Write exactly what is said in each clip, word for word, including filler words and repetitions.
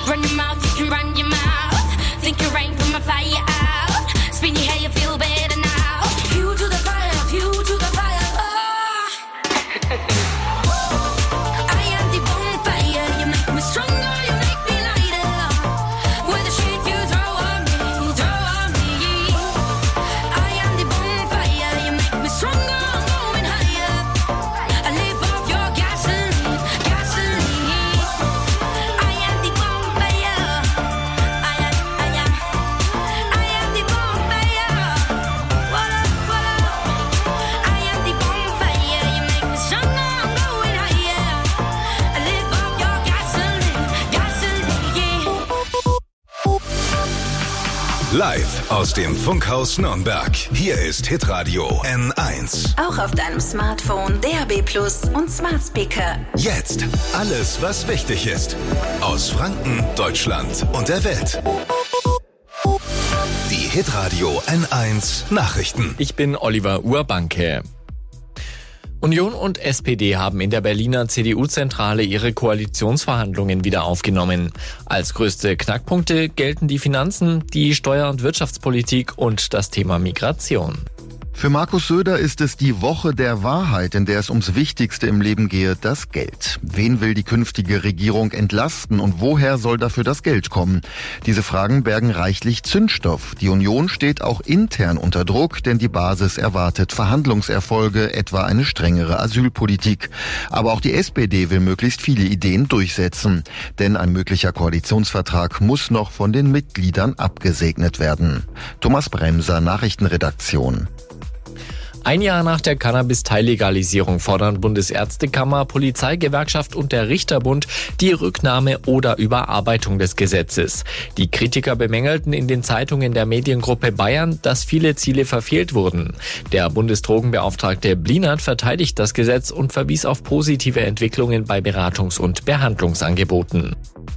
Run your mouth, you can run your mouth. Think you're rain from a fire out. Spin your hair, you feel better now. Fuel to the fire, fuel to the fire. Live aus dem Funkhaus Nürnberg. Hier ist Hitradio N eins. Auch auf deinem Smartphone, D A B Plus und Smart Speaker. Jetzt alles, was wichtig ist. Aus Franken, Deutschland und der Welt. Die Hitradio N eins Nachrichten. Ich bin Oliver Urbanke. Union und S P D haben in der Berliner C D U-Zentrale ihre Koalitionsverhandlungen wieder aufgenommen. Als größte Knackpunkte gelten die Finanzen, die Steuer- und Wirtschaftspolitik und das Thema Migration. Für Markus Söder ist es die Woche der Wahrheit, in der es ums Wichtigste im Leben gehe, das Geld. Wen will die künftige Regierung entlasten und woher soll dafür das Geld kommen? Diese Fragen bergen reichlich Zündstoff. Die Union steht auch intern unter Druck, denn die Basis erwartet Verhandlungserfolge, etwa eine strengere Asylpolitik. Aber auch die S P D will möglichst viele Ideen durchsetzen. Denn ein möglicher Koalitionsvertrag muss noch von den Mitgliedern abgesegnet werden. Thomas Bremser, Nachrichtenredaktion. Ein Jahr nach der Cannabis-Teillegalisierung fordern Bundesärztekammer, Polizeigewerkschaft und der Richterbund die Rücknahme oder Überarbeitung des Gesetzes. Die Kritiker bemängelten in den Zeitungen der Mediengruppe Bayern, dass viele Ziele verfehlt wurden. Der Bundesdrogenbeauftragte Blinert verteidigt das Gesetz und verwies auf positive Entwicklungen bei Beratungs- und Behandlungsangeboten.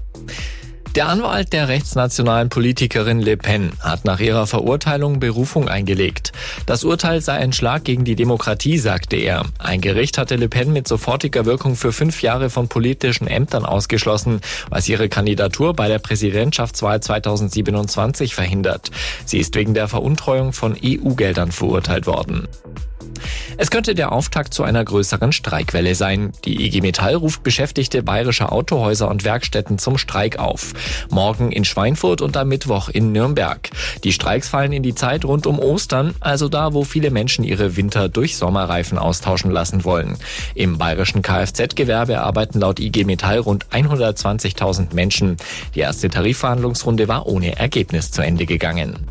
Der Anwalt der rechtsnationalen Politikerin Le Pen hat nach ihrer Verurteilung Berufung eingelegt. Das Urteil sei ein Schlag gegen die Demokratie, sagte er. Ein Gericht hatte Le Pen mit sofortiger Wirkung für fünf Jahre von politischen Ämtern ausgeschlossen, was ihre Kandidatur bei der Präsidentschaftswahl zweitausendsiebenundzwanzig verhindert. Sie ist wegen der Veruntreuung von E U-Geldern verurteilt worden. Es könnte der Auftakt zu einer größeren Streikwelle sein. Die I G Metall ruft Beschäftigte bayerischer Autohäuser und Werkstätten zum Streik auf. Morgen in Schweinfurt und am Mittwoch in Nürnberg. Die Streiks fallen in die Zeit rund um Ostern, also da, wo viele Menschen ihre Winter- durch Sommerreifen austauschen lassen wollen. Im bayerischen Kfz-Gewerbe arbeiten laut I G Metall rund hundertzwanzigtausend Menschen. Die erste Tarifverhandlungsrunde war ohne Ergebnis zu Ende gegangen.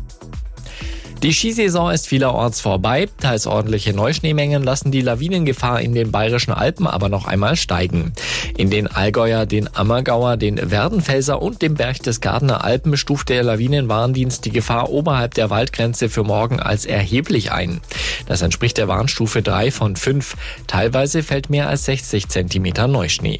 Die Skisaison ist vielerorts vorbei. Teils ordentliche Neuschneemengen lassen die Lawinengefahr in den bayerischen Alpen aber noch einmal steigen. In den Allgäuer, den Ammergauer, den Werdenfelser und dem Berchtesgadener Alpen stuft der Lawinenwarndienst die Gefahr oberhalb der Waldgrenze für morgen als erheblich ein. Das entspricht der Warnstufe drei von fünf. Teilweise fällt mehr als sechzig Zentimeter Neuschnee.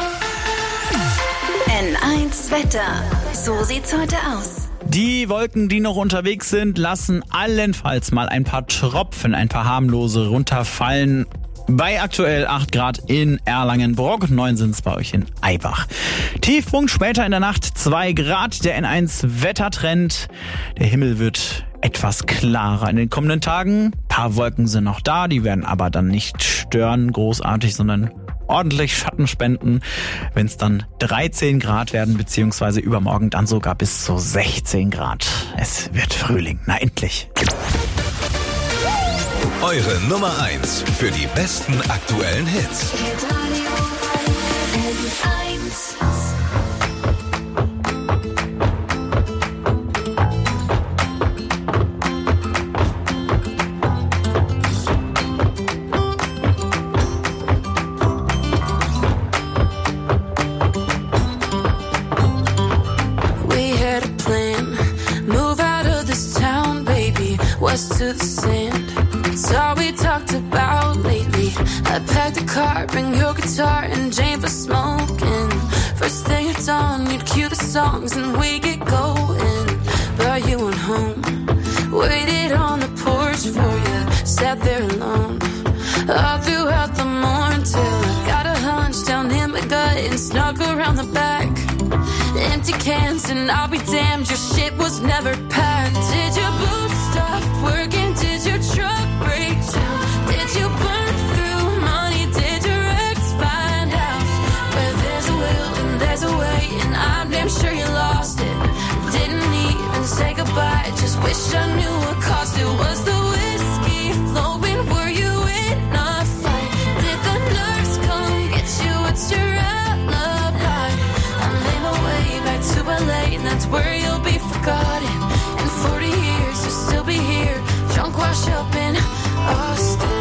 N eins Wetter. So sieht's heute aus. Die Wolken, die noch unterwegs sind, lassen allenfalls mal ein paar Tropfen, ein paar harmlose runterfallen. Bei aktuell acht Grad in Erlangen-Brock, neun sind's bei euch in Aibach. Tiefpunkt später in der Nacht zwei Grad, der N eins Wettertrend. Der Himmel wird etwas klarer in den kommenden Tagen. Ein paar Wolken sind noch da, die werden aber dann nicht stören großartig, sondern ordentlich Schatten spenden, wenn es dann dreizehn Grad werden, beziehungsweise übermorgen dann sogar bis zu sechzehn Grad. Es wird Frühling, na endlich. Eure Nummer eins für die besten aktuellen Hits. To the sand, it's all we talked about lately. I packed a car, bring your guitar and Jane for smoking. First thing at dawn, you'd cue the songs and we get going. But you went home, waited on the porch for you, sat there alone all throughout the morning till I got a hunch down in my gut and snuck around the back. And empty cans, and I'll be damned, your shit was never packed. Did your boots stop working? Did your truck break down? Did you burn through money? Did your ex find out? Where there's a will and there's a way, and I'm damn sure you lost it. Didn't even say goodbye, just wish I knew what caused it. Was the whiskey flowing? Were you in a fight? Did the nurse come get you? What's your alibi? I made my way back to L A, and that's where you'll be forgotten. In forty years you'll still be here, drunk wash up in Austin.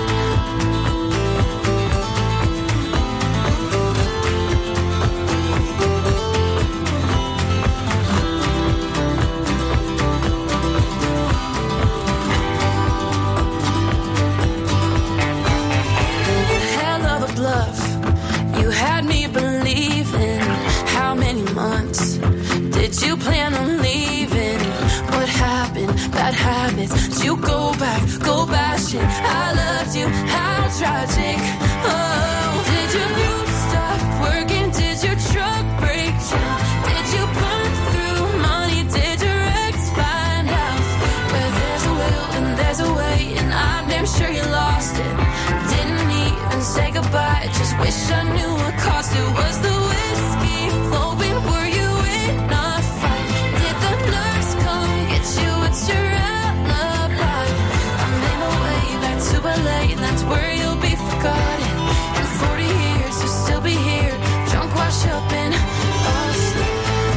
You had me believing. How many months did you plan on leaving? What happened? Bad habits. Did you go back, go bashing? I loved you, how tragic. Oh, did your boots stop working? Did your truck break down? Did you burn through money? Did your ex find out? Where there's a will and there's a way, and I'm damn sure you lost it. Didn't even say goodbye, just wish I knew what caused it. Was the whiskey flowing? Were you in a fight? Did the nurse come get you? What's your alibi? I made my way back to L A, and that's where you'll be forgotten. In forty years you'll still be here, drunk wash up in Austin.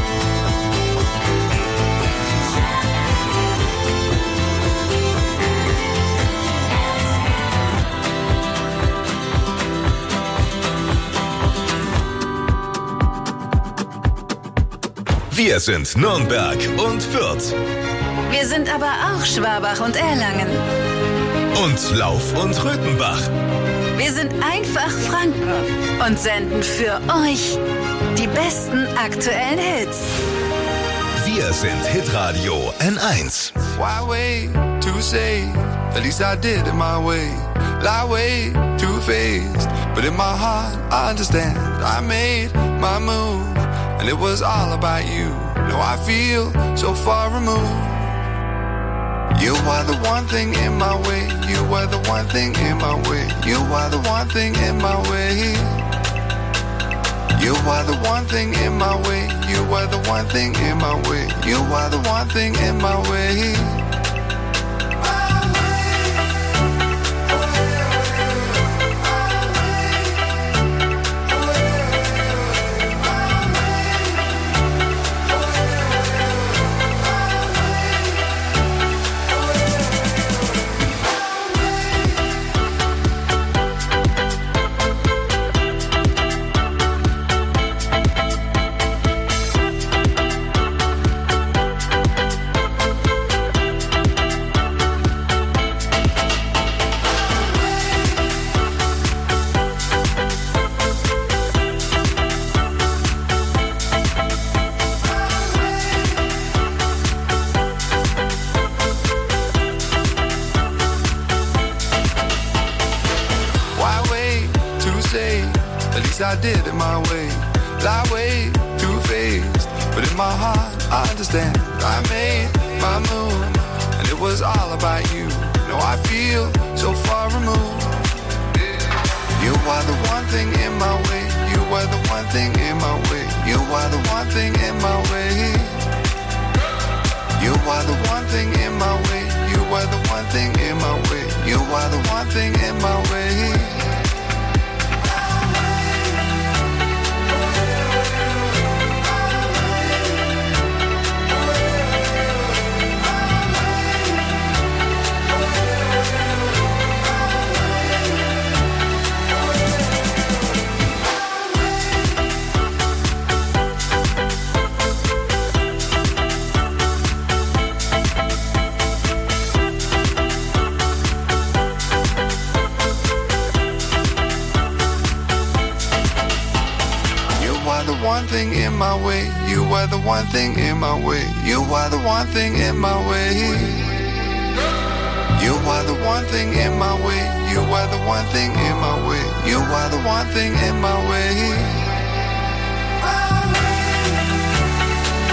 Wir sind Nürnberg und Fürth. Wir sind aber auch Schwabach und Erlangen. Und Lauf und Röthenbach. Wir sind einfach Franken und senden für euch die besten aktuellen Hits. Wir sind Hitradio N eins. Why wait to say? At least I did it my way. Lie way too faced, but in my heart I understand. I made my move, and it was all about you. Now I feel so far removed. You are the one thing in my way. You are the one thing in my way. You are the one thing in my way. You are the one thing in my way. You are the one thing in my way. You are the one thing in my way. I did it my way. Lie way too faced, but in my heart I understand. I made my move, and it was all about you. Now I feel so far removed. You are the one thing in my way. You are the one thing in my way. You are the one thing in my way. You are the one thing in my way. You are the one thing in my way. You are the one thing in my way. One thing in my way, you are the one thing in my way. You are the one thing in my way. You are the one thing in my way. You are the one thing in my way. You are the one thing in my way.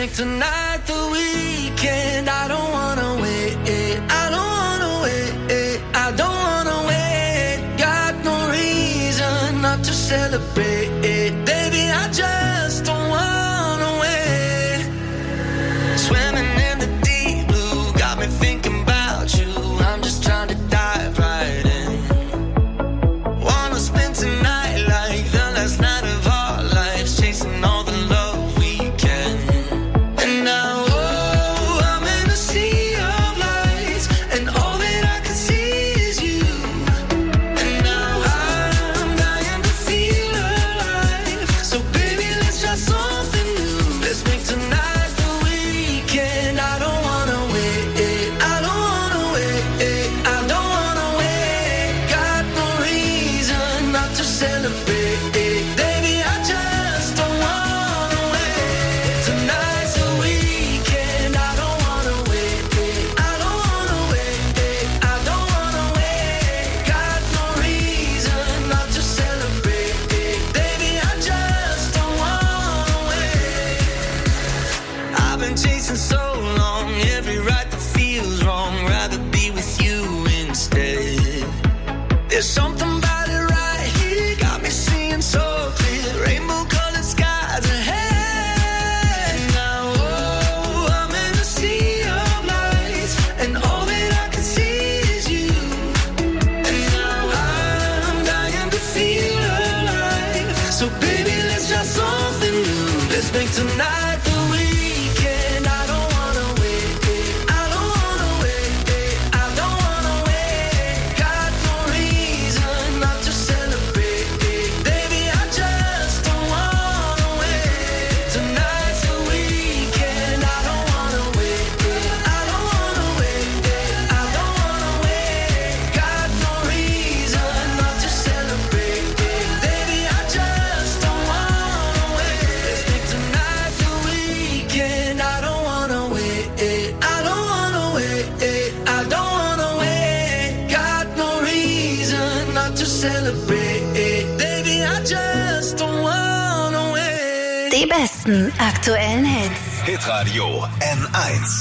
make tonight the weekend. I don't wanna wait, I don't wanna wait, I don't wanna wait. Got no reason not to celebrate, baby, I just don't wanna wait. Swimming in the deep blue, got me thinking about you. I'm just trying to dive right in. Wanna spend tonight like the last night of our lives, chasing all the love we can. And now, oh, I'm in a sea of lights, and all that I can see is you. And now I'm dying to feel alive. So baby, let's try something new. Let's make tonight the weekend. I don't wanna wait, I don't wanna wait, I don't wanna wait. Got no reason not to celebrate, baby, I just don't wanna wait. Tonight's the weekend. I don't wanna wait, I don't wanna wait, I don't wanna wait. Got no reason not to celebrate, baby, I just don't wanna wait. I've been chasing so long, every right that feels wrong, rather be with you instead. There's something about it right here, got me seeing so clear, rainbow colored skies ahead. Now, oh, I'm in a sea of lights, and all that I can see is you. And now I'm dying to feel alive. So baby, let's try something new. Let's make tonight the weekend. I don't wanna wait, I don't wanna wait, I don't wanna wait. Got no reason not to celebrate, baby, I just don't wanna wait. Tonight's the weekend. I don't wanna wait, I don't wanna wait, I don't wanna wait. Got no reason not to celebrate, baby, I just don't wanna wait. Let's make tonight the weekend. I don't wanna wait, I don't wanna wait, I don't wanna wait. Got no reason not to celebrate, baby, I just don't wanna wait. Die besten aktuellen Hits. Hitradio N eins.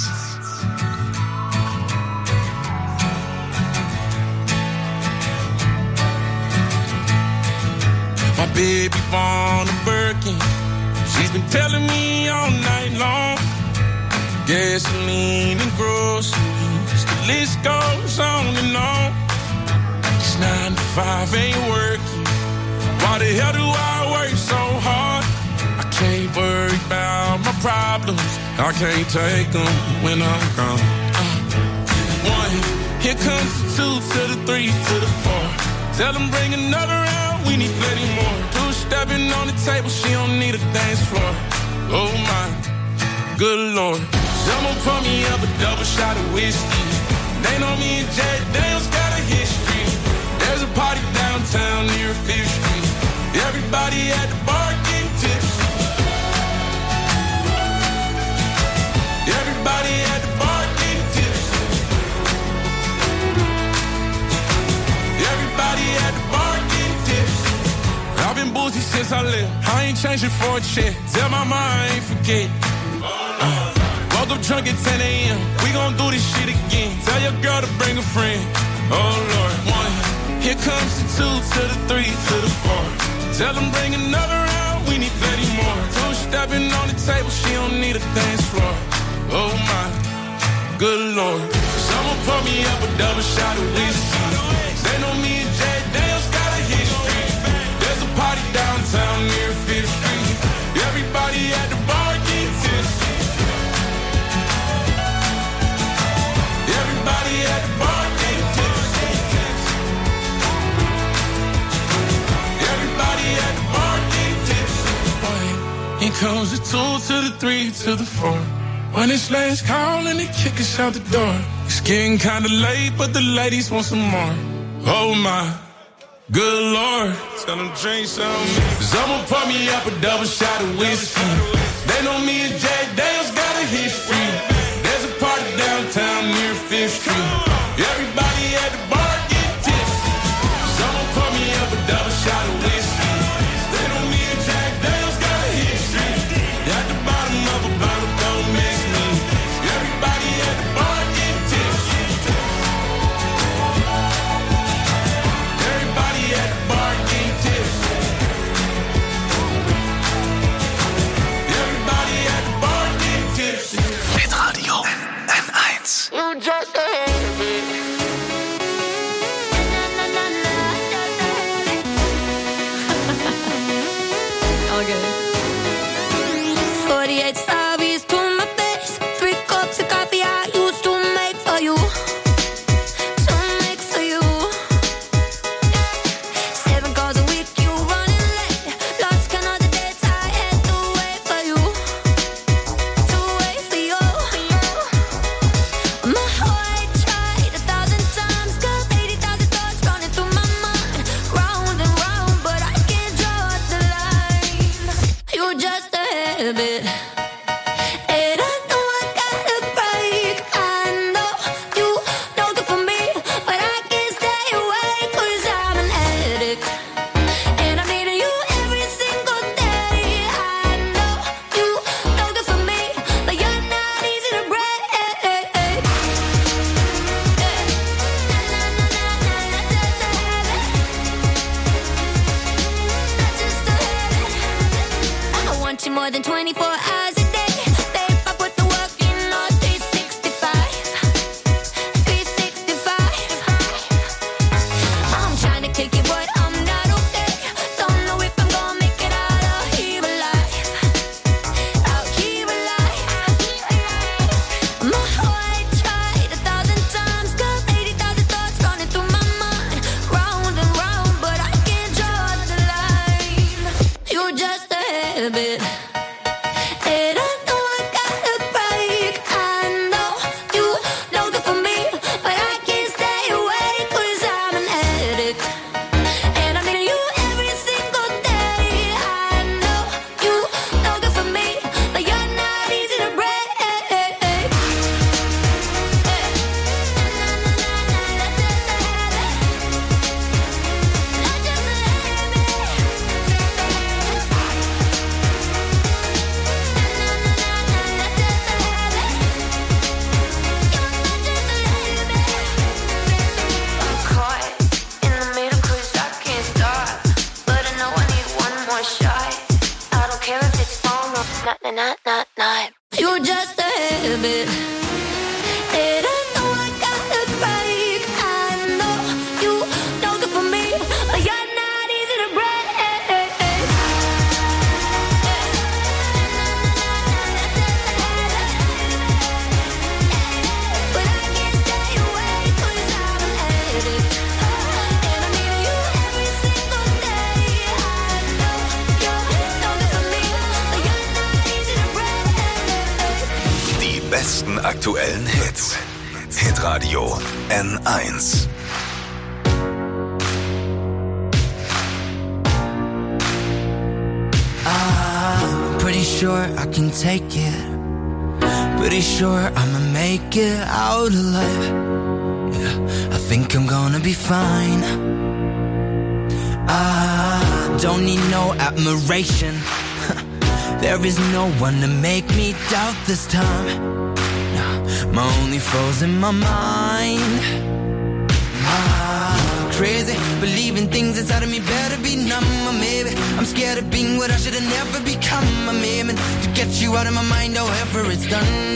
My baby born a Birkin. She's been telling me all night long. Gasoline and groceries, the list goes on and on. It's nine to five, ain't working. Why the hell do I work so hard? I can't worry about my problems, I can't take them when I'm gone. Uh, one, here comes the two to the three to the four. Tell them bring another round, we need plenty more. Two stepping on the table, she don't need a dance floor. Oh my, good Lord. Someone pour me up a double shot of whiskey. They know me and Jay Daniels got a history. There's a party downtown near Fifth Street. Everybody at the bar getting tipsy. Everybody at the bar getting tipsy. Everybody at the bar getting tipsy. I've been boozy since I left. I ain't changing for a check. Tell my mind I ain't forget. Uh, woke up drunk at ten a.m. We gon' do this shit again. Tell your girl to bring a friend. Oh Lord, one. Here comes the two to the three to the four. Tell them bring another round, we need plenty more. Two stepping on the table, she don't need a dance floor. Oh my, good Lord. Someone pour me up a double shot of whiskey. They know me and Jay Daniels got a history. There's a party downtown near Fifth Street. Everybody at the bar getting tipsy. Everybody at the bar getting tipsy. Everybody at the bar getting tipsy. Here comes the two to the three to the four. When it's last call and they kick us out the door. It's getting kinda late, but the ladies want some more. Oh my, good Lord. Tell them drink some. Someone pour me up a double shot of whiskey. They know me and Jay Daniels got a history. There's a party downtown near Fifth Street. Everybody at the bar get tipsy. Someone pour me up a double shot of whiskey. They know me and Jack Daniels got a history. At the bottom of a bottle, You just a habit. All good. forty-eight sorries to my face. Three cups of coffee I used to make for you. To make for you. Seven calls a week, you running late. Lost count of the dates I had to wait for you. To wait for you. My heart tried a thousand times. Got eighty thousand thoughts running through my mind. Round and round, but I can't draw the line. You just a habit. And I know I gotta break. I know you know good for me, but I can't stay away 'cause I'm an addict. And I'm needing you every single day. I know you know good for me, but you're not easy to break. I want you more than twenty-four hours a day. Babe, I put the work in all three sixty-five. three sixty-five. I'm trying to kick it, but I'm not okay. Don't know if I'm gonna make it out of here alive. Out here alive. My heart tried a thousand times. Got eighty thousand thoughts running through my mind. Round and round, but I can't draw the line. You just a habit. And I know I gotta break. I know you know good for me, but I can't stay away 'cause I'm an addict. And I'm needing you every single day. I know you know good for me, but you're not easy to break. I'm caught in the middle 'cause I can't stop, but I know I need one more shot. I don't care if it's on or not, not, not, not, not. You're just a habit. And I know I gotta break. I know you know good for me, but you're not easy to break. But I can't stay away 'cause I'm an addict. And I'm needing you every single day. I know you know good for me, but you're not easy to break. Die besten aktuellen Hits. Hitradio N eins. I'm pretty sure I can take it. Pretty sure I'ma make it out alive. Yeah, I think I'm gonna be fine. I don't need no admiration. There is no one to make me doubt this time. Nah, my only foe's in my mind. Ah, crazy, believing things inside of me better be numb. Or maybe I'm scared of being what I should have never become. I'm aiming to get you out of my mind, however it's done.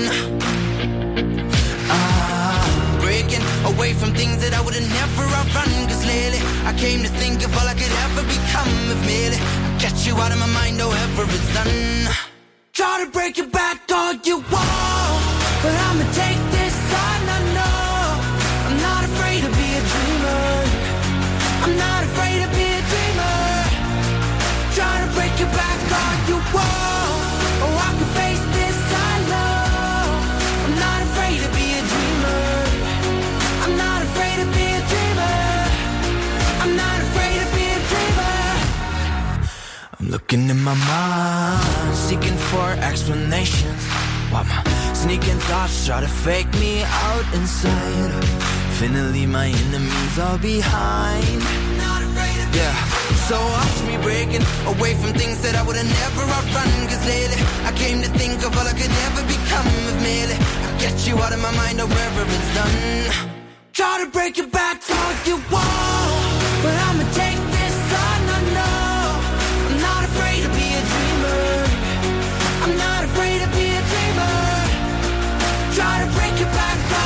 Ah, breaking away from things that I would have never outrun. 'Cause lately I came to think of all I could ever become. If merely I get you out of my mind, however it's done. Try to break it back all you want, but I'ma take this on, I know. I'm not afraid to be a dreamer. I'm not afraid to be a dreamer. Try to break it back all you want, oh I can face this, I know. I'm not afraid to be a dreamer. I'm not afraid to be a dreamer. I'm not afraid to be a dreamer. I'm looking in my mind, seeking for explanations. Why my sneaking thoughts try to fake me out inside. Finally my enemies are behind. Not afraid of yeah, so watch me breaking away from things that I would have never outrun. 'Cause lately I came to think of all I could ever become. If merely I get you out of my mind, however it's done. Try to break it back all you want, but I'ma take this on, I know. I'm not afraid to be a dreamer. I'm not afraid to be a dreamer. Try to break it back all you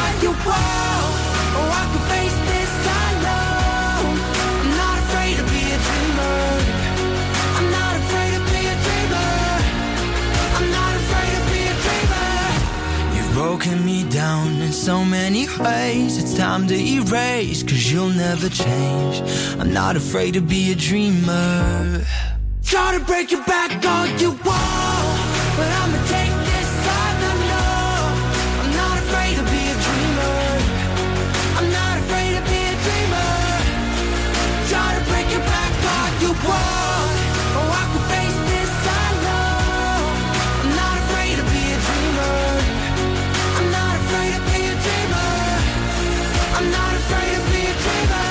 won't, or I can face this alone. I'm not afraid to be a dreamer. I'm not afraid to be a dreamer. I'm not afraid to be a dreamer. You've broken me down in so many ways. It's time to erase, cause you'll never change. I'm not afraid to be a dreamer. Try to break your back all you want, but I'ma take this time to know. I'm not afraid to be a dreamer. I'm not afraid to be a dreamer. Try to break your back all you want, or I can face this alone. I'm not afraid to be a dreamer. I'm not afraid to be a dreamer. I'm not afraid to be a dreamer.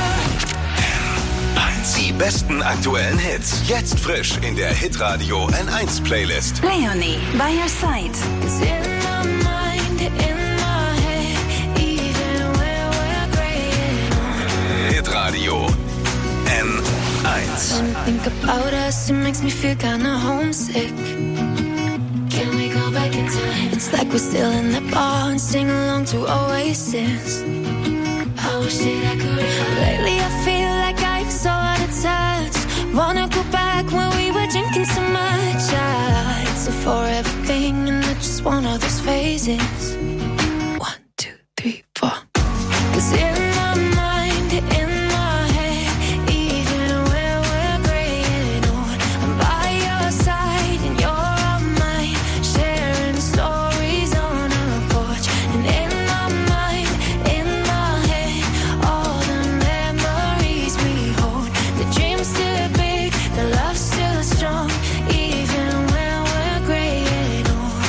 Die besten aktuellen Hits. Jetzt frisch in der Hitradio N eins Playlist. Leonie, by your side. Cause in my mind, in my head, even where we're graying on. Hitradio N eins. When I think about us, it makes me feel kinda homesick. Can we go back in time? It's like we're still in the bar and sing along to Oasis. I wish that I could. Lately I feel like I'm so out of touch. Wanna go back when we were drinking so much. Ah, it's a forever thing and it's just one of those phases. One, two, three, four. Cause in my mind, in my head, even where we're graying on, I'm by your side and you're on mine, sharing stories on a porch. And in my mind, in my head, all the memories we hold. The dream's still big, the love's still strong, even when we're graying old.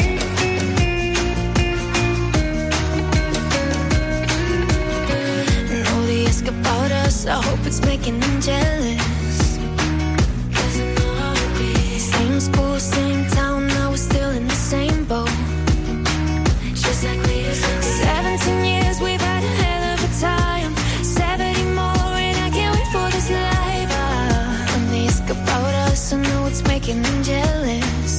And all they ask about us, I hope it's making them jealous. 'Cause I know how it be. Same school, same town, now we're still in the same boat. Just like we used to be. Seventeen years, we've had a hell of a time. Seventy more, and I can't wait for this life. Ah, when they ask about us, I know it's making them jealous.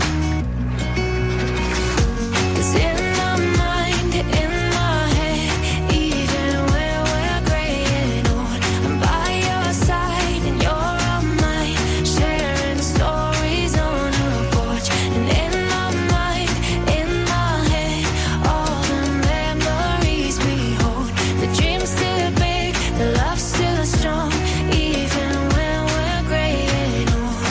'Cause in my mind, in my head, even where we're graying old, I'm by your side and you're on mine, sharing stories on a porch. And in my mind, in my head, all the memories we hold. The dream's still big, the love's still strong, even when we're graying old.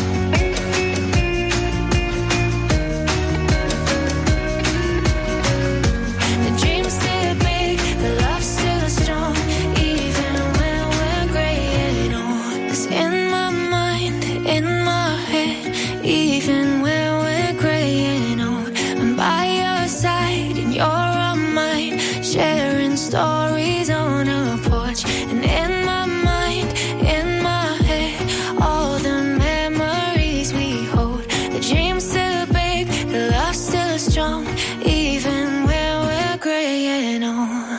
The dream's still big, the love's still strong, even when we're graying old. 'Cause in my mind, in my head, even when we're graying old, I'm by your side and you're on mine, sharing stories on a porch. And in my mind, in my head, all the memories we hold. The dream's still big, the love's still strong, even when we're graying old.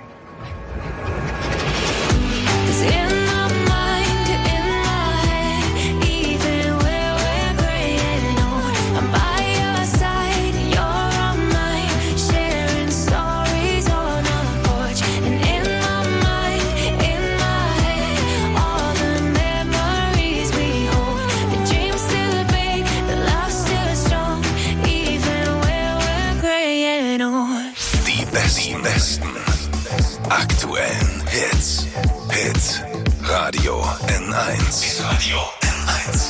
'Cause in my mind, in my head, even where we're graying old, I'm by your side and you're on mine, sharing stories on a porch. And in my mind, in my head, all the memories we hold. The dream's still big, the love's still strong, even where we're graying old. Die besten, besten aktuellen Hits. Hit Radio N eins. Hit Radio N eins.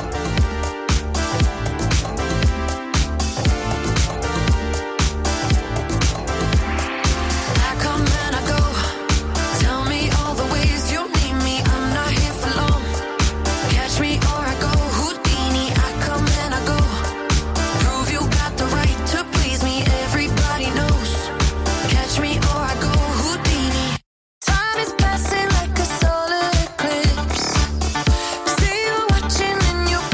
I come and I go. Tell me all the ways you need me. I'm not here for long. Catch me or I go Houdini. I come and I go. Prove you got the right to please me. Everybody knows. Catch me or I go Houdini. Time is passing like a solar eclipse. See you watching and you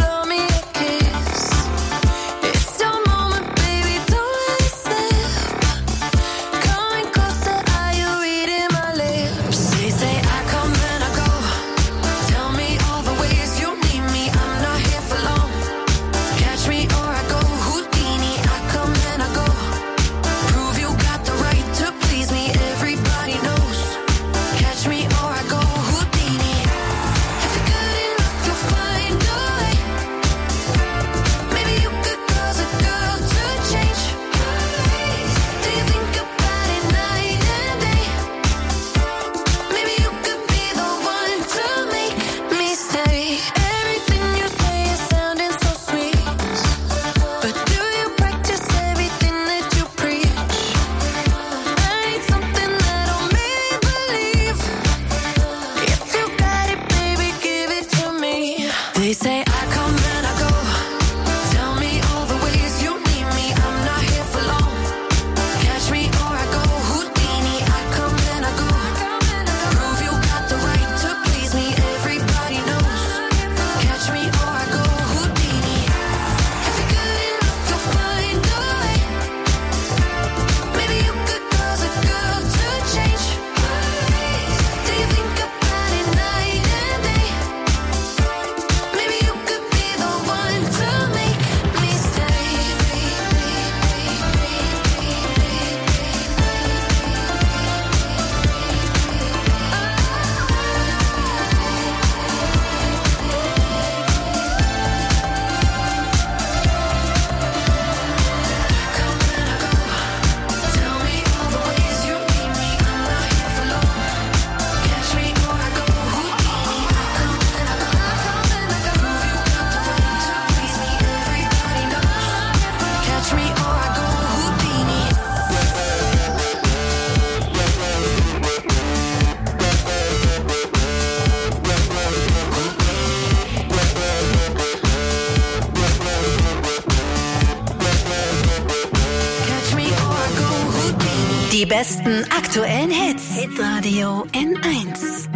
Die besten aktuellen Hits. Hitradio N eins.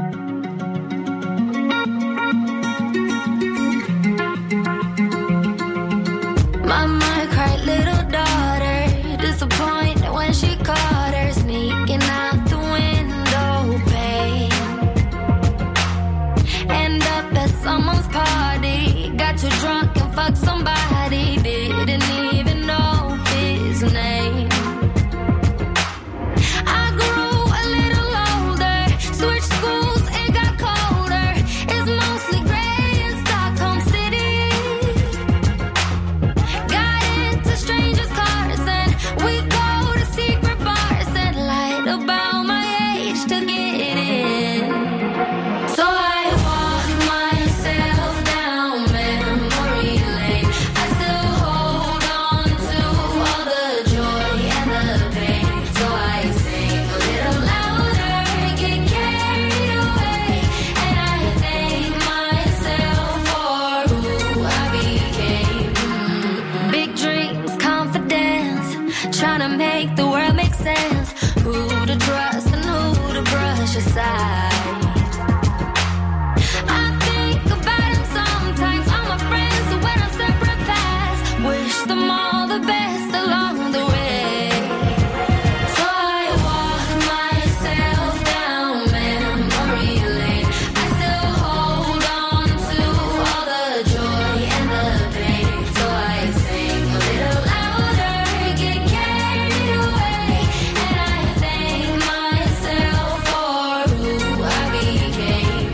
Mama cried, little daughter, disappointed when she caught her sneaking out the window pane. End up at someone's party, got too drunk and fucked somebody, didn't even know his name. I grew a little older, switched schools, it got colder. It's mostly gray in Stockholm City. Got into strangers' cars and we go to secret bars and lied about my age to get in. So I walk myself down memory lane. I still hold on to all the joy and the pain. So I sing a little louder, get carried away, and I thank myself for who I became. Big dreams, confidence, trying to make the world make sense. Who to trust and who to brush aside. I think about it sometimes, all my friends who went on separate paths. Wish them all the best along the way. So I walk myself down memory lane. I still hold on to all the joy and the pain. So I sing a little louder, get carried away, and I thank myself for who I became.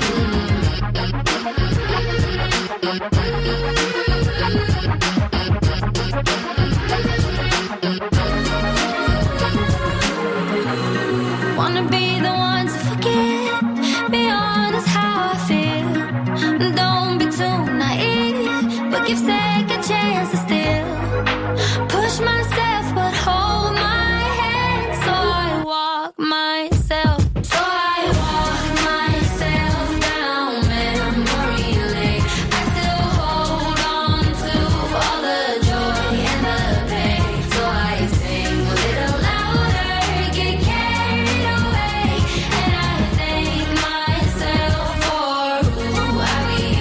Wanna be the one to forget, be honest how I feel. Don't be too naive, but give second chances still. Push myself, but hold my hand. So I walk myself. So I walk myself down memory lane. I still hold on to all the joy and the pain. So I sing a little louder, get carried away, and I thank myself for who I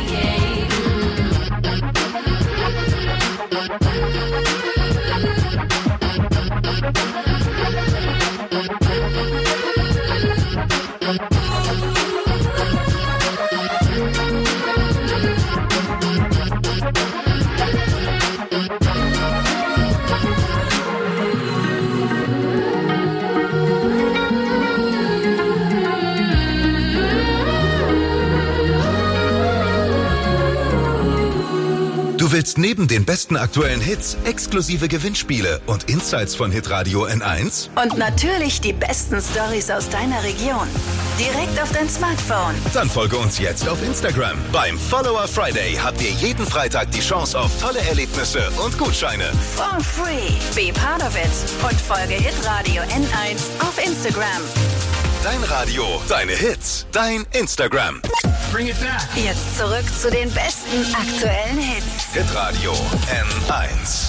Du willst neben den besten aktuellen Hits exklusive Gewinnspiele und Insights von Hitradio N eins? Und natürlich die besten Storys aus deiner Region. Direkt auf dein Smartphone. Dann folge uns jetzt auf Instagram. Beim Follower Friday habt ihr jeden Freitag die Chance auf tolle Erlebnisse und Gutscheine. For free. Be part of it. Und folge Hitradio N eins auf Instagram. Dein Radio, deine Hits, dein Instagram. Bring it back. Jetzt zurück zu den besten aktuellen Hits. Hitradio N eins.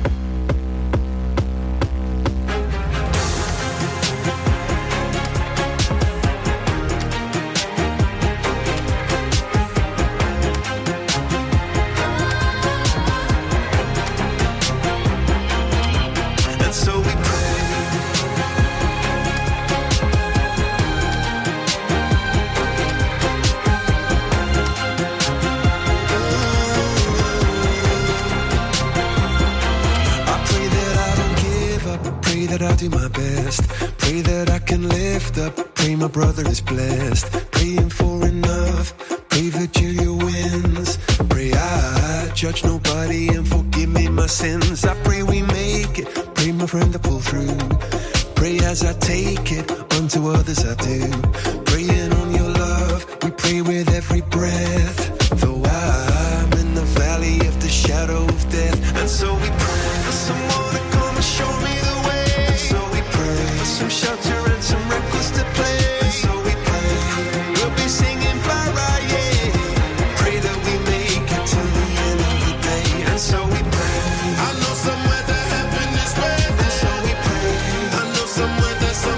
That I'll do my best. Pray that I can lift up. Pray my brother is blessed. Praying for enough. Pray Virgilia wins. Pray I judge nobody and forgive me my sins. I pray we make it. Pray my friend to pull through. Pray as I take it. Unto others I do. Praying on your love. We pray with every breath. Though I'm in the valley of the shadow of death. And so we pray for someone to come and show me the way. For some shelter and some records to play. And so we pray, we'll be singing para, yeah. Pray that we make it to the end of the day. And so we pray, I know somewhere that heaven is waiting. And so we pray, I know somewhere that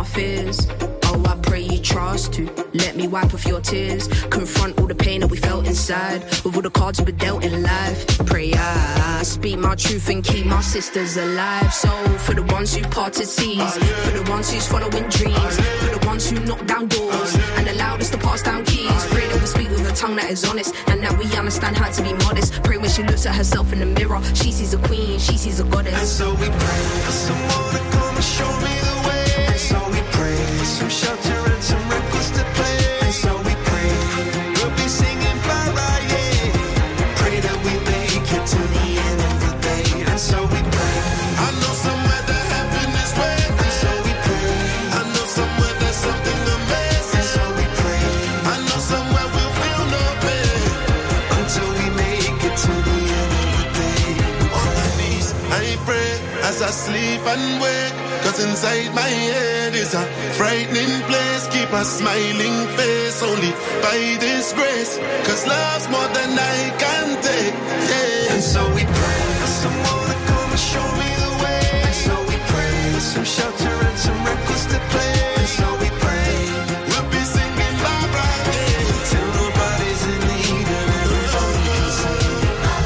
my fears. Oh, I pray you trust to let me wipe off your tears. Confront all the pain that we felt inside with all the cards we were dealt in life. Pray I speak my truth and keep my sisters alive. So for the ones who parted seas, for the ones who's following dreams, for the ones who knock down doors and allowed us to pass down keys. Pray that we speak with a tongue that is honest and that we understand how to be modest. Pray when she looks at herself in the mirror, she sees a queen, she sees a goddess. And so we pray for someone to come and show me the way. And so we pray for some shelter and some records to play. And so we pray we'll be singing bye bye, yeah. Pray that we make it to the end of the day. And so we pray. I know somewhere that heaven is waiting. And so we pray. I know somewhere there's something amazing. And so we pray. I know somewhere we'll feel no pain until we make it to the end of the day. On my knees, I pray as I sleep and wake. Cause inside my head is a frightening place. Keep a smiling face only by this grace. Cause love's more than I can take, yeah. And so we pray for someone to come and show me the way. And so we pray for some shelter and some records to play. And so we pray we'll be singing bye bye, yeah, till nobody's in need and everybody can sing.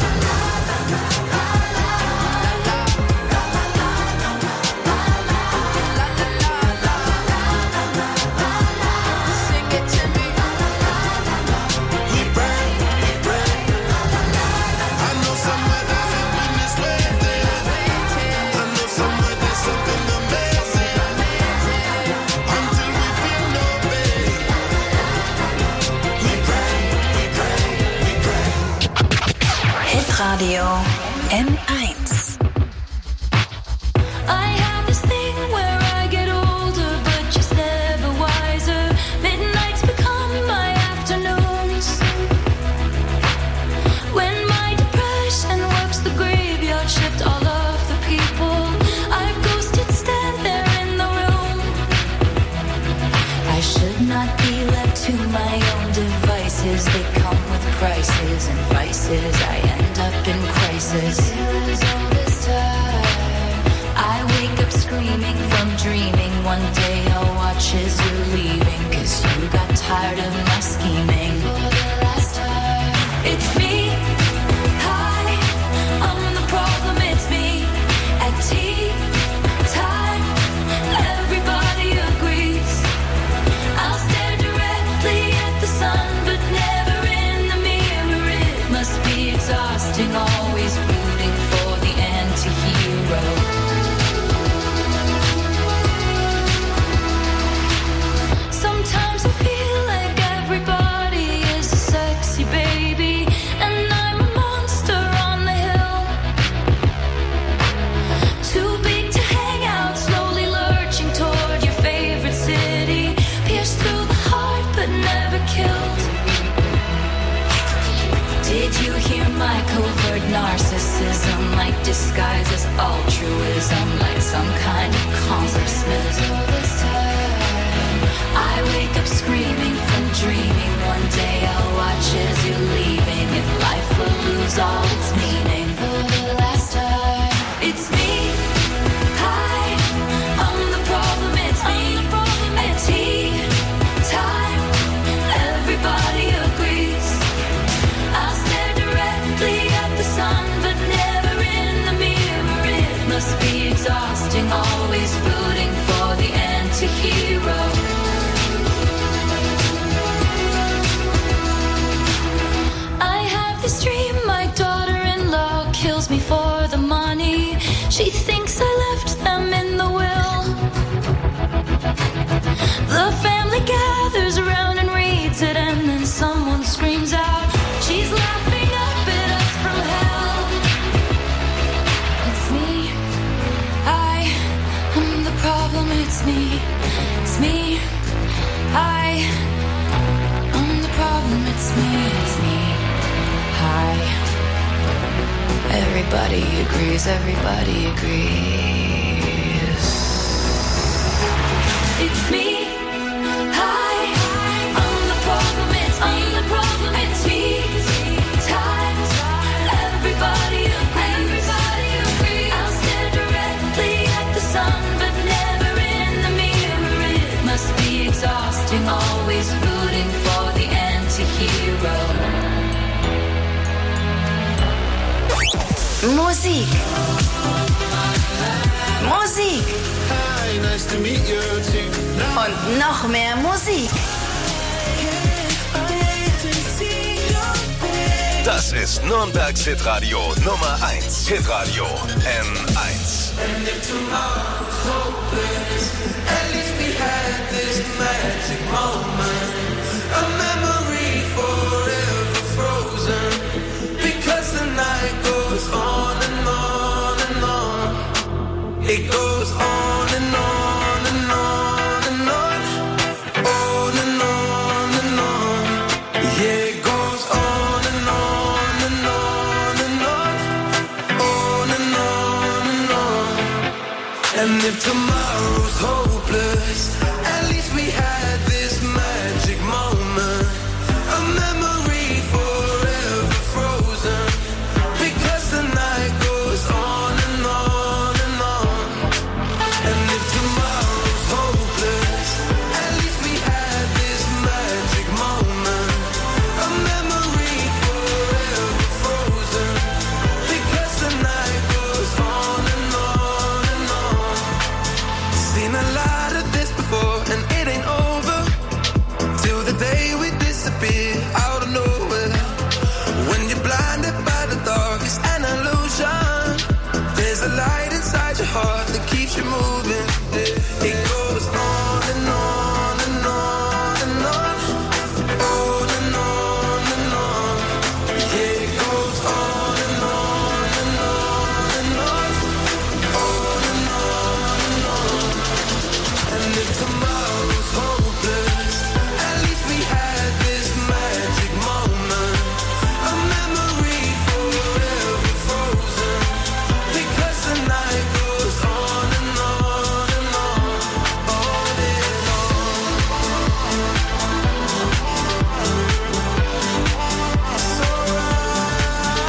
Radio N eins. I have this thing where I get older, but just never wiser. Midnights become my afternoons. When my depression works the graveyard shift, all of the people I've ghosted stand there in the room. I should not be left to my own devices. They come with prices and vices. I end up in crisis. All this time, I wake up screaming from dreaming. One day I'll watch as you're leaving, cause you got tired of my scheming. For the last time, it's me. Hi, I'm the problem, it's me. At tea time, everybody agrees. I'll stare directly at the sun, but never in the mirror. It must be exhausting, always rooting for the anti-hero. Sometimes I feel like everybody is a sexy baby, and I'm a monster on the hill. Too big to hang out, slowly lurching toward your favorite city. Pierced through the heart, but never killed. Did you hear my covert narcissism? Like disguise as altruism, like some kind of congressman. All this time, I wake up screaming from dreaming. One day I'll watch as you're leaving, and life will lose all its meaning. For the last time, it's me. Hi, I'm the problem, it's me. At tea time, everybody agrees. I'll stare directly at the sun, but never in the mirror. It must be exhausting, always rooting for the anti-hero. I have this dream, my daughter-in-law kills me for the money. She thinks I left them in the will. The family gathers around and reads it, and then someone screams out, she's laughing up at us from hell. It's me. I am the problem, it's me. It's me. I am the problem, it's me. It's me. Hi. Everybody agrees, everybody agrees. It's me. Hi. I'm the problem, it's me. I'm the problem, it's me. Times, everybody agrees. Everybody agrees. I'll stare directly at the sun, but never in the mirror. Musik. Musik. Hi, nice to meet you too. Und noch mehr Musik. Das ist Nürnbergs Hitradio Nummer eins. Hitradio N eins. And if tomorrow's hopeless, at least we had this magic moment. A memory forever frozen. Because the night goes on and on and on. It goes on and on and on and on. On and on and on. Yeah, it goes on and on and on and on. On and on and on. And if tomorrow's hopeless, at least we had this magic moment. A memory forever frozen. Because the night goes on and on and on. And if tomorrow's hopeless, at least we had this magic moment. A memory forever frozen. Because the night goes on and on and on. Seen a lot of this before and it ain't over till the day we disappear out of nowhere. When you're blinded by the dark, it's an illusion. There's a light inside your heart that keeps you moving. It goes on and on and on and on. On and on and on. Yeah, it goes on and on and on and on. On and on and on. And if tomorrow's hopeless, at least we had this magic moment. A memory forever frozen. Because the night goes on and on and on. On and on. It's alright.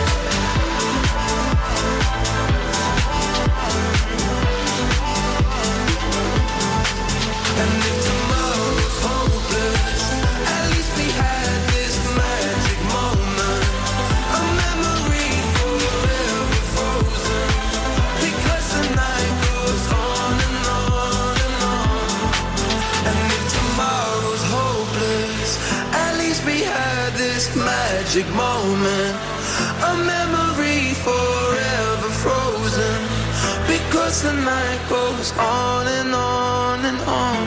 And if tomorrow's hopeless, at least we had this magic moment. A memory forever frozen. Because the night goes on and on and on. And if tomorrow's hopeless, at least we had this magic moment. A memory forever frozen. Because the night goes on and on and on.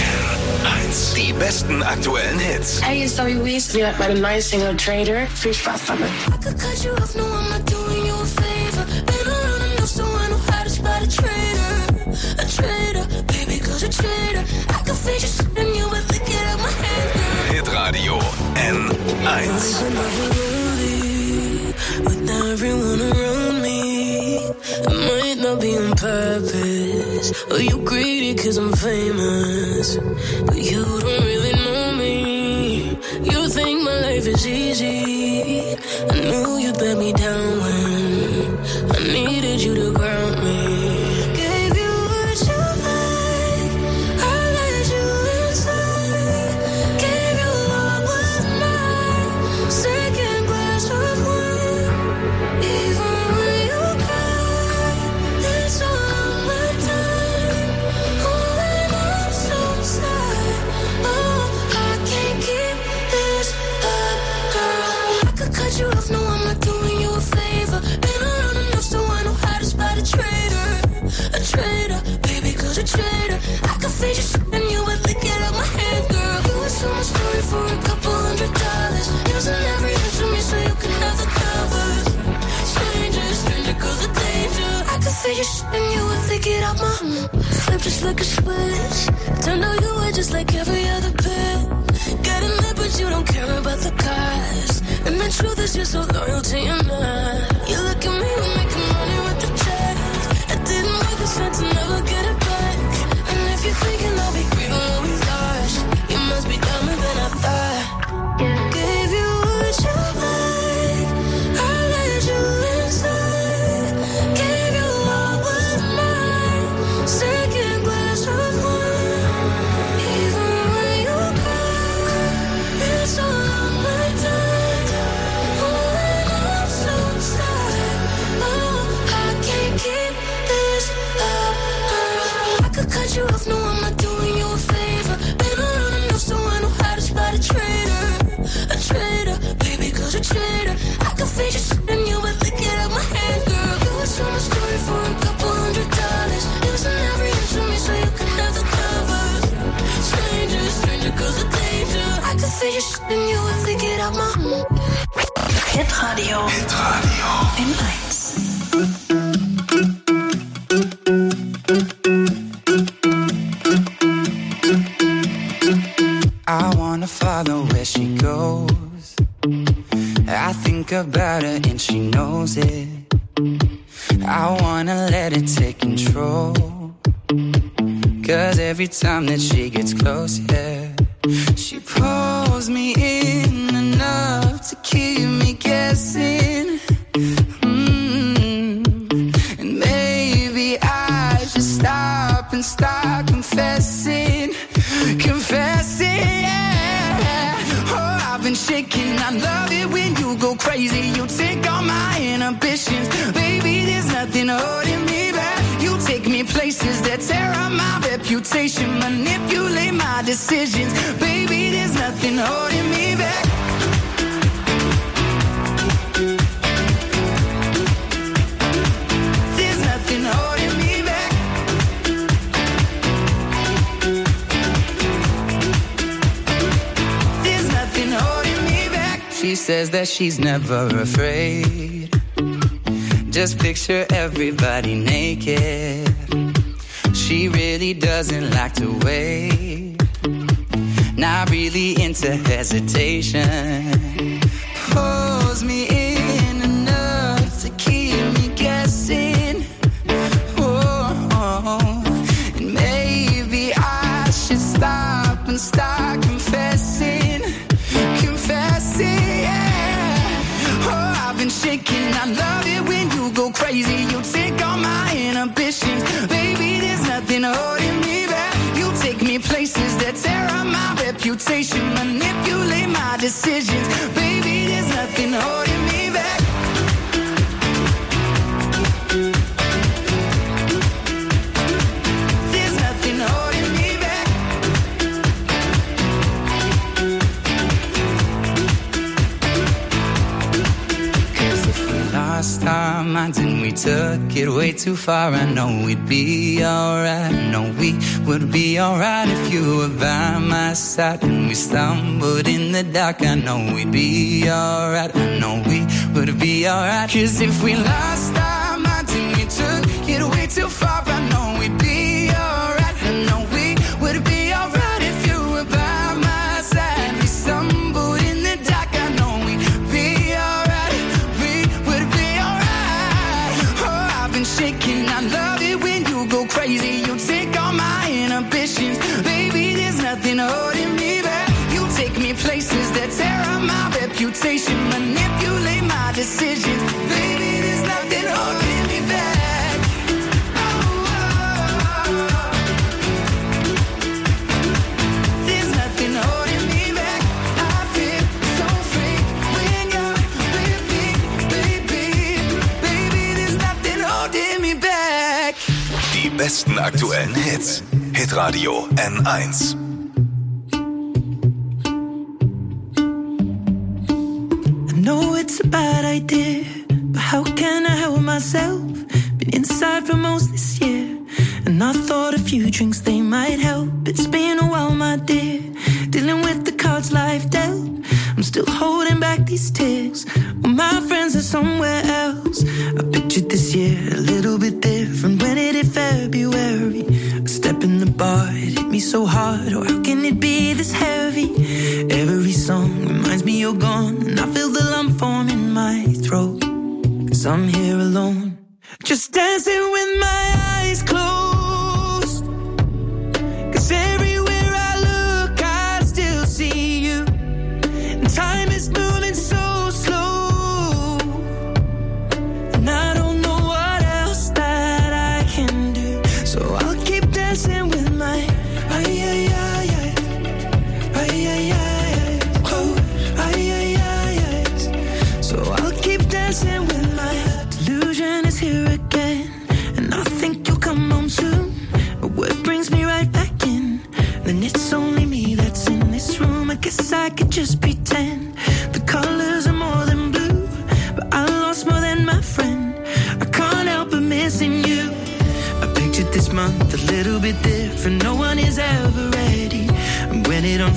eins. Die besten aktuellen Hits. Hey, it's Zoe Wees. Je hebt bij de nice single Trader. Viel Spaß damit. I could cut you off, no, I'm not doing you a favor. Been around enough, so I know how to spot a traitor. A traitor, baby, cause a traitor. I can feel you slipping you, but lick it out my hand, girl. Hitradio N eins. I'm never lonely with everyone around me. It might not be on purpose, or you greedy cause I'm famous. But you don't really know me. You think my life is easy. I knew you'd let me down when I needed you to ground me. Gave you what you like, I let you inside. Gave you all was mine, second glass of wine. Even when you cry, it's all my time. Oh, and I'm so sad. Oh, I can't keep this up, girl. I could cut you off, no, I'm not doing you a favor. Been around enough, so I know how to spot a traitor. A traitor, baby, cause a traitor. I can feel you slipping you, but lick it out my hand, girl. You was so much story for a couple hundred dollars. Using every inch of me so you can have the covers. Stranger, stranger, cause of danger. I can feel you slipping you, but lick it out my flip just like a switch. Turned out you were just like every other pill. Getting lit, but you don't care about the cost. And the truth is you're so loyal to your man. You look at me, we're making money with the checks. It didn't make sense to never get it back. And if you're thinking I'll be grieving what we lost, you must be dumber than I thought. Gave you what you like, I let you inside. Gave you all was mine, second glass of wine. Even when you cry, it's all on my time. traitor. I could fake your shit and you would lick it out my hand, girl. You would sell my story for a couple hundred dollars. It was an every inch of me so you could have the cover. Stranger, stranger, cause of danger. I could fake your shit and you would lick it out my Hitradio. Hitradio. In eins. I wanna follow where she goes. I think about her and she knows it. I wanna let it take control. Cause every time that she gets close, yeah, she pulls me in enough to keep me guessing. Mm-hmm. And maybe I should stop and start confessing. Confessing, yeah. Oh, I've been shaking. I love it when you go crazy. You take all my inhibitions. Baby, there's nothing holding me back. You take me places that tear up my reputation. Manipulate my decisions. Baby, there's nothing holding me back. There's nothing holding me back. There's nothing holding me back. She says that she's never afraid. Just picture everybody naked. She really doesn't like to wait. Not really into hesitation. Pulls me in enough to keep me guessing. Oh, oh. And maybe I should stop and start confessing. Confessing, yeah. Oh, I've been shaking. I love it when you go crazy. You take all my inhibitions. Baby, there's nothing holding me back. You take me places that tear up my reputation. Manipulate my decisions. Baby, there's nothing holding me back. There's nothing holding me back. Cause if we lost our minds and we took it way too far, I know we'd be alright. I know we would be alright if you were by my side. And we stumbled in the dark, I know we'd be alright. I know we would be alright. Cause if we lost our minds and we took it way too far, I know we'd be alright. I know we would be alright if you were by my side. We stumbled in the dark, I know we'd be alright. We would be alright. Oh, I've been shaking. I love it when you go crazy. You take all my inhibitions. Baby, there's nothing holding me back. You take me places that tear up my reputation. Manipulate my decisions. Baby, there's nothing holding me back. Oh, oh, oh. There's nothing holding me back. I feel so free when you're with me, baby. Baby, there's nothing holding me back. Die besten aktuellen Hits. Hitradio N eins. I know it's a bad idea, but how can I help myself? Been inside for most this year, and I thought a few drinks, they might help. It's been a while, my dear, dealing with the cards life dealt. I'm still holding back these tears, well, my friends are somewhere else. I pictured this year a little bit different. When it hit February, a step in the bar, it hit me so hard. Oh, how can it be this heavy? Every song reminds me you're gone, and I feel the lump form in my throat. Cause I'm here alone, just dancing with my eyes closed. Cause everywhere I look, I still see you. And time is moving so slow, and I don't know what else that I can do. So I'll keep dancing with my ay, ay, ay, ay. Ay, ay, ay, ay. Close. Ay, ay, ay, ay. So I'll keep dancing with my delusion is here again, and I think you'll come home soon. A word brings me right back in. Then it's only me that's in this room. I guess I could just pretend the colors are more than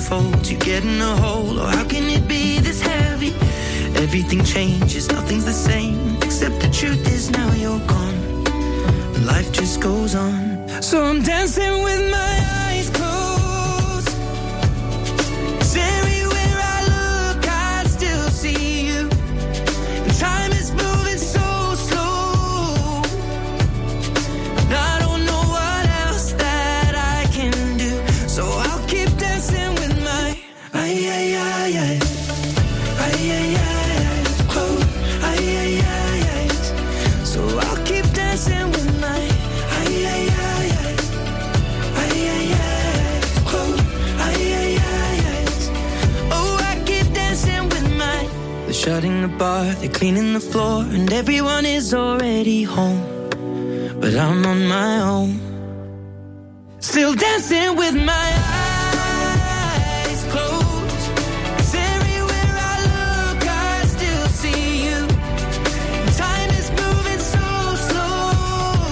unfolds, you get in a hole. Or how can it be this heavy? Everything changes, nothing's the same, except the truth is now you're gone. Life just goes on. So I'm dancing with my eyes closed. 'Cause everywhere I look, I still see you. And time is moving so slow. And I don't know what else that I can do. So I'll keep dancing with my ay ay ay ay ay ay ay close ay ay ay ay. So I'll keep dancing with my ay ay ay ay ay ay ay close ay ay ay ay. Oh, I keep dancing with my. They're shutting the bar, they're cleaning the floor, and everyone is already home. But I'm on my own, still dancing with my eyes closed. 'Cause everywhere I look, I still see you. Time is moving so slow.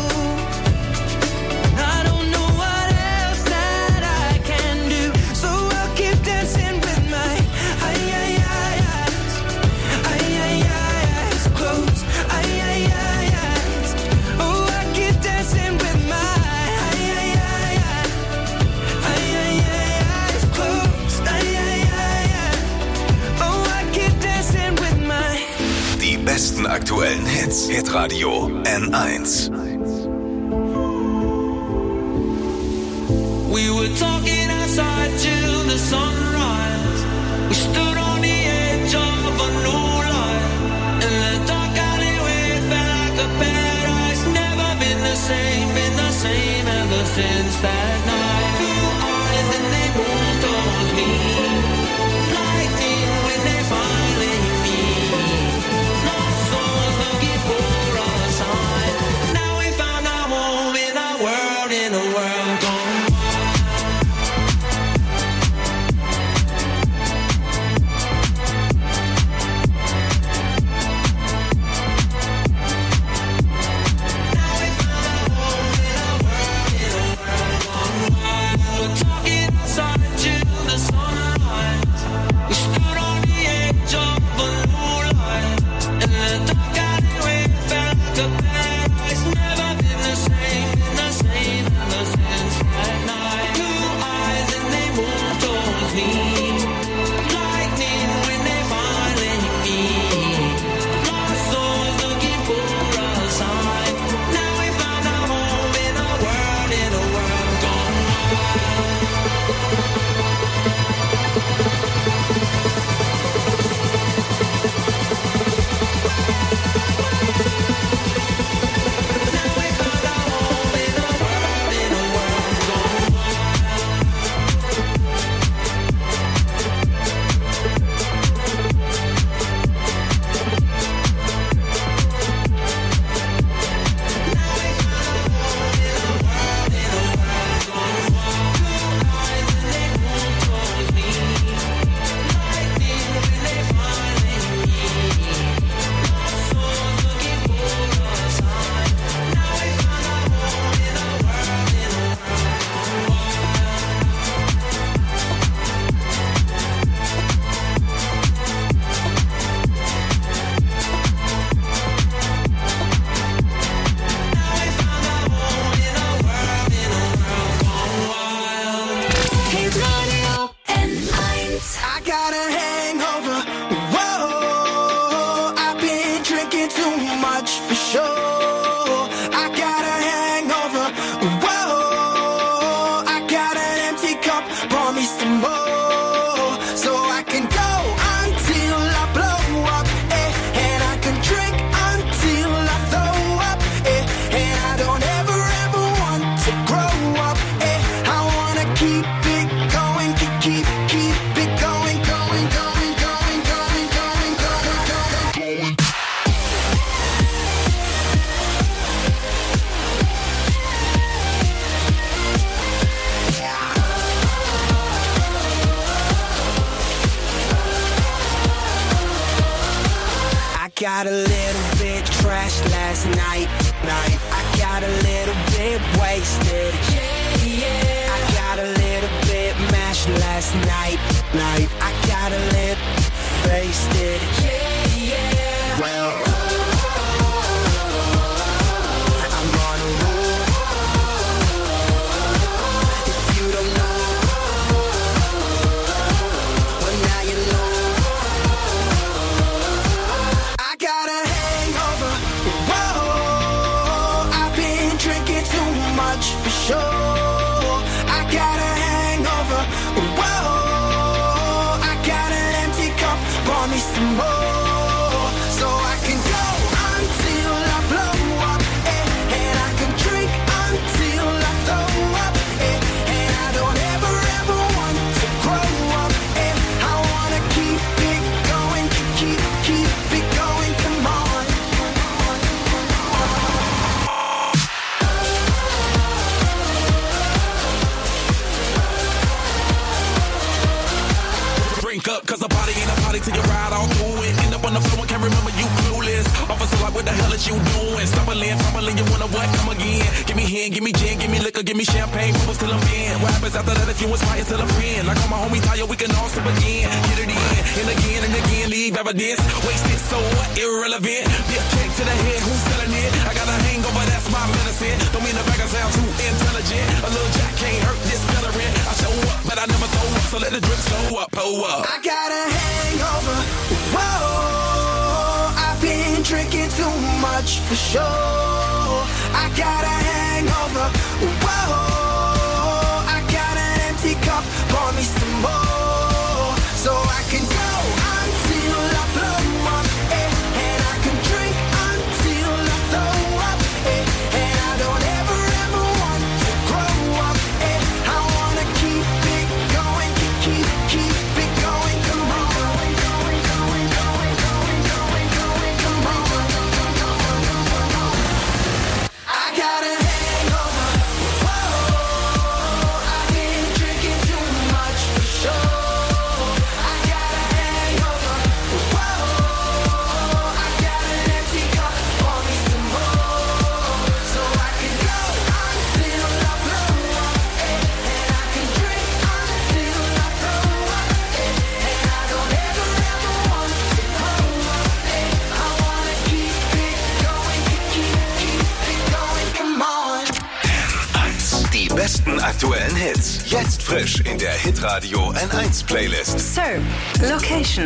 I don't know what else that I can do. So I'll keep dancing with my ay ay ay eyes, ay ay ay eyes closed, ay ay ay eyes. Oh, I keep dancing with my ay ay ay ay ay ay eyes closed, ay ay ay ay. Oh, I keep dancing with my. Die besten aktuellen Hits. Hitradio N eins. We were talking outside till the sunrise. We stood on the edge of a new life. In the dark alleyway, it felt like a paradise. Never been the same, been the same ever since that night. Two eyes and they moved towards me. Lightning when they finally meet. Lost souls looking for a sign. Now we found our home in a world, in a world gone. Got a little bit trashed last night, night. I got a little bit wasted. Yeah, yeah. I got a little bit mad. trash last night, night. I gotta live, faced it. Yeah, yeah. Well, I'm on a roll. If you don't know, well now you know. I got a hangover. Whoa, I've been drinking too much for sure. I got a hangover. Whoa, I got an empty cup. Pour me some more, so I can go until I blow up, eh, and I can drink until I throw up, eh, and I don't ever ever want to grow up, eh. I wanna keep it going, keep keep it going. Come on. Drink up, cause a party ain't a party till you ride all through it. End up on the floor and can't remember you clueless. Officer, like, what the hell is you doing? Stumbling, fumbling, you wanna what? Come again. Give me hand, give me gin, give me liquor, give me champagne. Bubbles till I'm in. What happens after that if you inspire till I'm friend? Like all my homies tire, we can all sip again. Get it in, and again, and again, leave evidence. Wasted, so what? Irrelevant. Be a kick to the head, who's selling it? I got a hangover, that's my medicine. Don't mean the bag I sound too intelligent. A little jack can't hurt this veteran. I show up, but I never throw up, so let the drip slow up, pull up. I got a hangover. Whoa, I've been drinking too much for sure. I got a hangover. Whoa, I got an empty cup. Pour me some more, so I can go until I blow up, eh, and I can drink until I throw up, eh, and I don't ever ever want to grow up, eh. I wanna keep it going, keep keep it going. Come on. I got a hangover. Whoa, I've been drinking too much for sure. I got a hangover. Whoa, I got an empty cup. Pour me some more, so I can go until I blow up, eh, and I can drink until I throw up, eh, and I don't ever ever want to grow up, eh. I wanna keep it going, keep keep it going. Come on. eins. Die besten aktuellen Hits. Jetzt frisch in der Hitradio N eins Playlist. Sir, Location.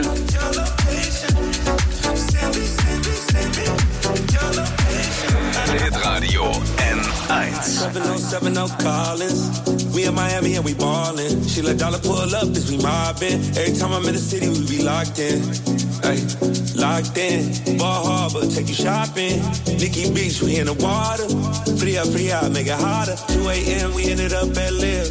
Hitradio N eins. seven oh seven oh Collins. We in Miami and we ballin'. She let dollar pull up as we mobbin'. Every time I'm in the city, we be locked in. Ay, locked in. Ball Harbor, take you shopping. Nikki Beach, we in the water. Fria, fria, make it hotter. two a.m. we ended up at Live.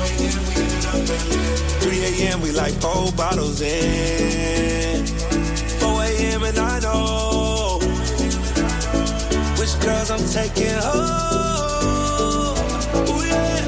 three a.m. we like four bottles in. four a.m. and I know which girls I'm taking home. Ooh, yeah.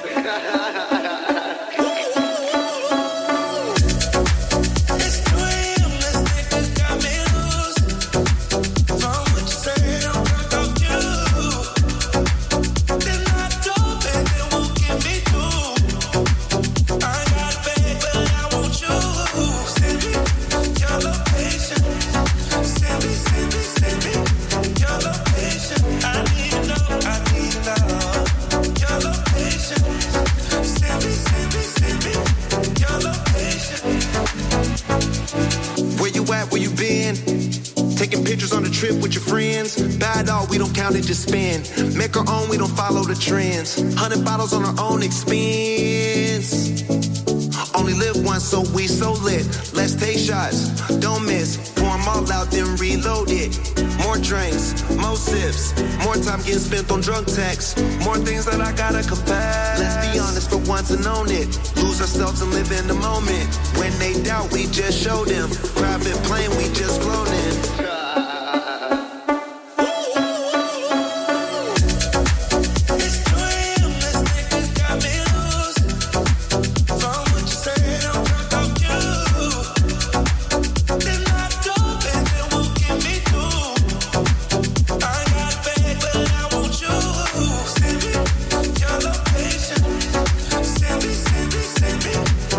It's two a.m. this nigga got me loose. From what you said, I'm drunk off you. Then I dope and it won't get me through. I got bad, but I want you. Send me your location. Send me, send me, send me your location. I need to know, I need to know your location. Send me, send me, send me your location. Where you at, where you been? Taking pictures on the trip with your friends. Bad dog, we don't count it, just spend. Make our own, we don't follow the trends. Hundred bottles on our own expense. Only live once, so we so lit. Let's take shots, don't miss. Pour 'em all out, then reload it. More drinks, more sips. More time getting spent on drunk texts. More things that I gotta confess. Let's be honest for once and own it. Lose ourselves and live in the moment. When they doubt, we just show them. Private plane, we just floating. Send me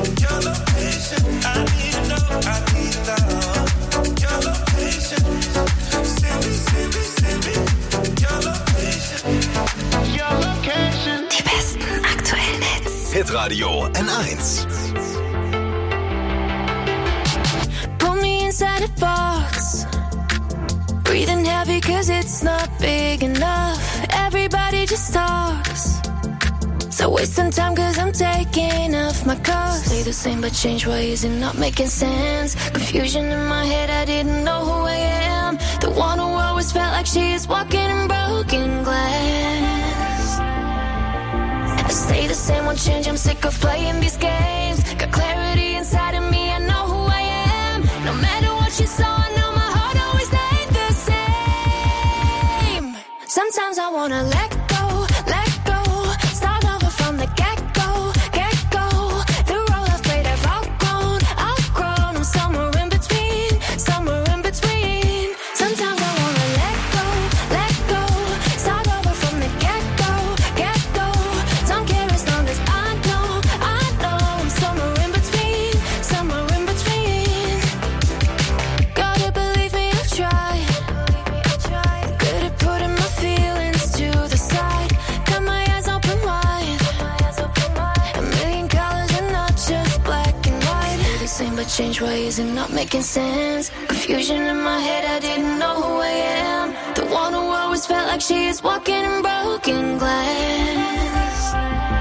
Hitradio N eins. Put me inside a box. Breathing heavy cause it's not big enough. Everybody just talks. So wasting time cause I'm taking off my cuffs. Stay the same but change ways and not making sense. Confusion in my head, I didn't know who I am. The one who always felt like she is walking in broken glass. I stay the same, won't change, I'm sick of playing these games. Got clarity inside of me, I know who I am. No matter what you saw, I know my heart always stayed the same. Sometimes I wanna let go, let go. Start over from the get-go, get-go. The role I've played, I've outgrown, outgrown. I'm somewhere in between, somewhere in between. Sometimes I wanna let go, let go. Start over from the get-go, get-go. Don't care as long as I know, I know. I'm somewhere in between, somewhere in between. Gotta believe me, I've tried. Good at putting my feelings to the side. Got my eyes open wide. A million colors and not just black and white. Stay the same but change ways and not making sense. Confusion in my head, I didn't know who I am. The one who always felt like she is walking in broken glass.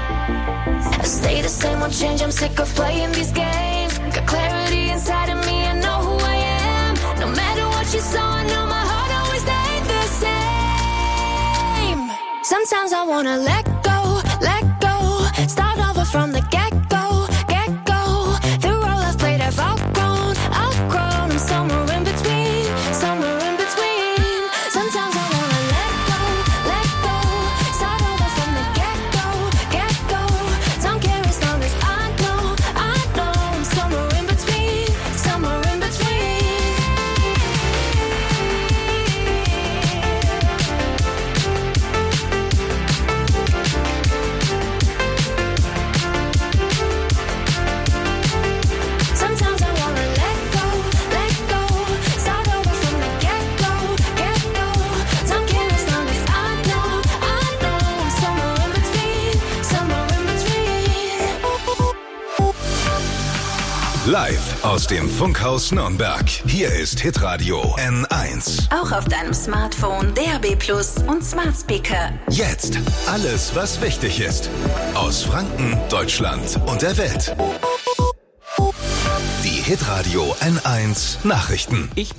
I stay the same, won't change, I'm sick of playing these games. Got clarity inside of me, I know who I am. No matter what you saw, I know my heart always stayed the same. Sometimes I wanna let go, let go. Start over from the get-go, get-go. The role I've played, I've outgrown, outgrown. I'm somewhere in between, somewhere in between. Sometimes I wanna let go, let go. Start over from the get-go, get-go. Don't care as long as I know, I know. I'm somewhere in between, somewhere in between. Sometimes I wanna let go, let go. Start over from the get-go, get-go. Don't care as long as I know, I know. I'm somewhere in between, somewhere in between. Live aus dem Funkhaus Nürnberg. Hier ist Hitradio N eins. Auch auf deinem Smartphone, D A B Plus und Smart Speaker. Jetzt alles, was wichtig ist. Aus Franken, Deutschland und der Welt. Die Hitradio N eins Nachrichten. Ich